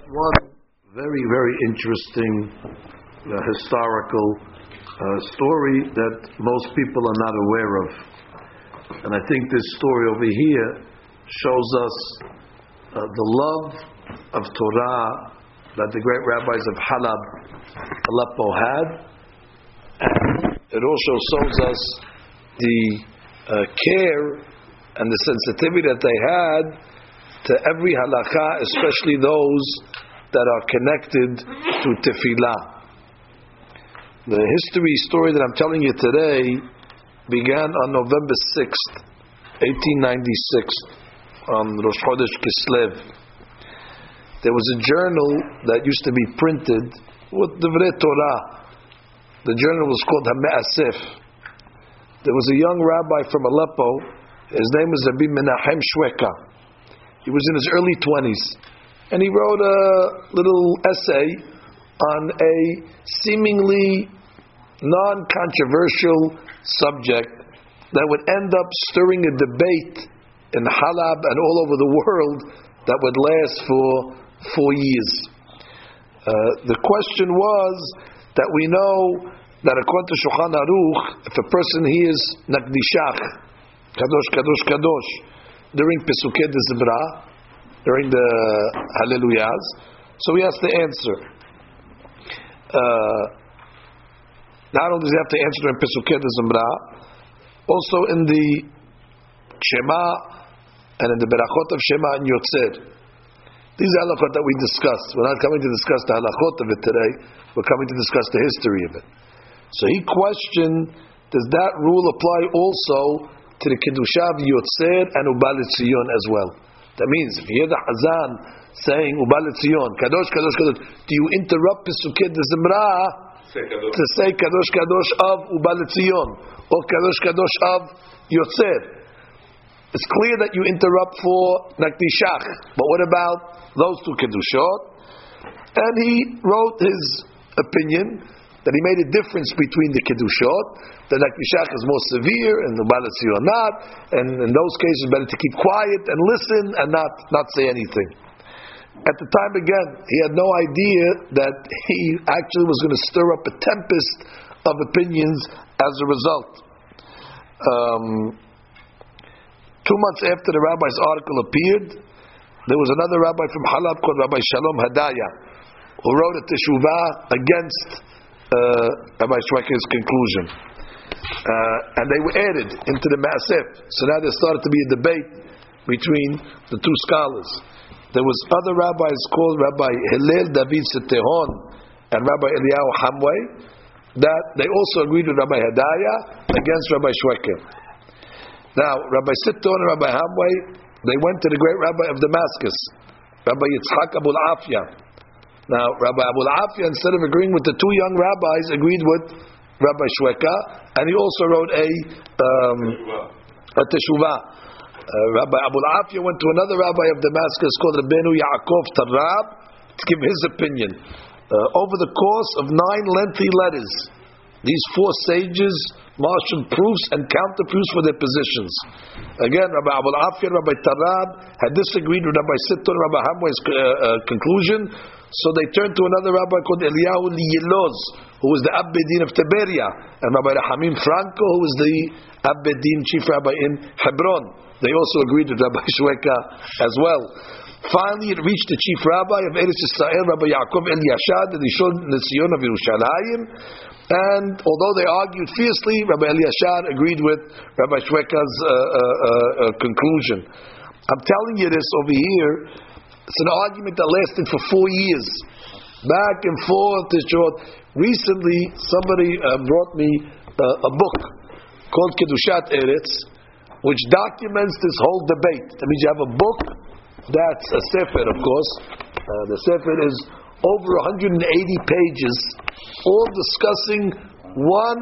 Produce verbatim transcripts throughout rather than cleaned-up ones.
one very, very interesting uh, historical uh, story that most people are not aware of. And I think this story over here shows us uh, the love of Torah that the great rabbis of Halab, Aleppo had. And it also shows us the uh, care and the sensitivity that they had to every halakha, especially those that are connected to tefillah. The history story that I'm telling you today began on November sixth, eighteen ninety-six, on Rosh Chodesh Kislev. There was a journal that used to be printed with Divrei Torah. The journal was called HaMe'asef. There was a young rabbi from Aleppo. His name was Rabbi Menachem Shweka. He was in his early twenties, and he wrote a little essay on a seemingly non-controversial subject that would end up stirring a debate in Halab and all over the world that would last for four years. Uh, the question was that we know that according to Shulchan Aruch, if a person hears Nakdishach, Kadosh, Kadosh, Kadosh, during Pesukei de Zimra, during the Hallelujahs, so he has to answer. Uh, not only does he have to answer during Pesukei de Zimra, also in the Shema and in the Berachot of Shema and Yotzer. These are halachot that we discussed. We're not coming to discuss the halachot of it today. We're coming to discuss the history of it. So he questioned, does that rule apply also to the Kedusha of Yotzer and Ubal Tzion as well? That means, if you hear the Hazan saying Ubal Tzion, Kadosh, Kadosh, Kadosh, do you interrupt Pesukei de Zimra to say Kadosh, Kadosh of Ubal Tzion or Kadosh, Kadosh of Yotzer? It's clear that you interrupt for Nakdishach, but what about those two Kedushot? And he wrote his opinion that he made a difference between the Kedushot. The Nakdishach is more severe and the Ubal Tzion not, and in those cases it's better to keep quiet and listen and not, not say anything. At the time, again, he had no idea that he actually was going to stir up a tempest of opinions as a result. Um, two months after the rabbi's article appeared, there was another rabbi from Halab called Rabbi Shalom Hadaya, who wrote a teshuvah against uh, Rabbi Shweka's conclusion. Uh, and they were added into the Ma'asef. So now there started to be a debate between the two scholars. There was other rabbis called Rabbi Hillel David Setehon and Rabbi Eliyahu Hamway that they also agreed with Rabbi Hadaya against Rabbi Shweka. Now, Rabbi Setehon and Rabbi Hamway, they went to the great rabbi of Damascus, Rabbi Yitzchak Abul Afya. Now, Rabbi Abul Afya, instead of agreeing with the two young rabbis, agreed with Rabbi Shweka, and he also wrote a um, a teshuvah. Uh, Rabbi Abul Afya went to another rabbi of Damascus called Rabbeinu Yaakov Tarab to give his opinion. Uh, over the course of nine lengthy letters, these four sages marshaled proofs and counterproofs for their positions. Again, Rabbi Abul Afya and Rabbi Tarab had disagreed with Rabbi Sitton and Rabbi Hamway's uh, uh, conclusion, so they turned to another rabbi called Eliyahu Liyeloz, who was the Abbedin of Tiberia, and Rabbi Rahamim Franco, who was the Abbedin chief rabbi in Hebron. They also agreed with Rabbi Shweka as well. Finally, it reached the chief rabbi of Eretz Yisrael, Rabbi Yaakov Eliashad, the Rishon Netzion of Yerushalayim. And although they argued fiercely, Rabbi Eliashad agreed with Rabbi Shweka's uh, uh, uh, conclusion. I'm telling you this over here. It's an argument that lasted for four years, back and forth. Recently, somebody uh, brought me uh, a book called Kedushat Eretz, which documents this whole debate. That means you have a book that's a sefer, of course. Uh, the sefer is over one hundred eighty pages, all discussing one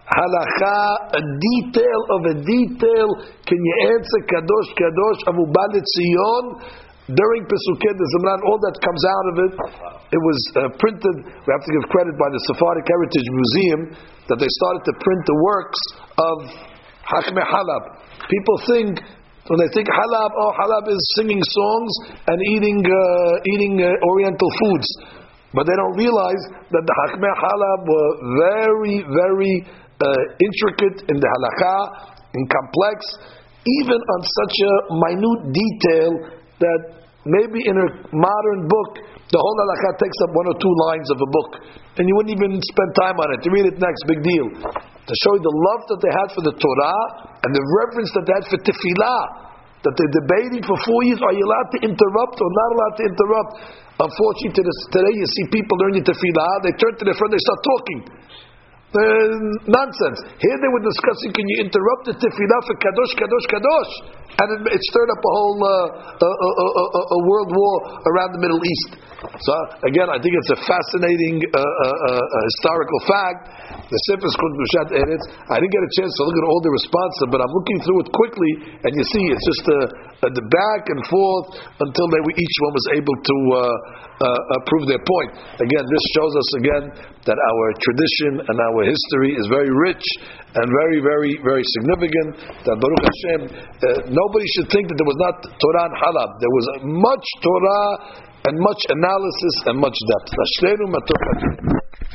halakha, a detail of a detail. Can you answer Kadosh Kadosh of Ubal Tzion during Pesukei de Zimra? All that comes out of it. It was uh, printed. We have to give credit by the Sephardic Heritage Museum that they started to print the works of Hakmei Halab. People think So when they think halab, oh, halab is singing songs and eating uh, eating uh, Oriental foods. But they don't realize that the Hakmei Halab were very, very uh, intricate in the halakha, and complex, even on such a minute detail that maybe in a modern book, the whole halakha takes up one or two lines of a book, and you wouldn't even spend time on it. To read it next, big deal. To show you the love that they had for the Torah and the reverence that they had for tefillah, that they're debating for four years, are you allowed to interrupt or not allowed to interrupt? Unfortunately, today you see people learning tefillah, they turn to their friend, they start talking. Uh, nonsense. Here they were discussing, can you interrupt the tefillah for kadosh, kadosh, kadosh? And it, it stirred up a whole uh, a, a, a, a world war around the Middle East. So again, I think it's a fascinating uh, uh, uh, historical fact. The Sefer is called Kedushat Eretz. I didn't get a chance to look at all the responses, but I'm looking through it quickly, and you see it's just a, a, the back and forth until they were, each one was able to uh, uh, prove their point. Again, this shows us again that our tradition and our history is very rich and very, very, very significant. That Baruch Hashem, uh, nobody should think that there was not Torah and Halab. There was much Torah and much analysis and much depth.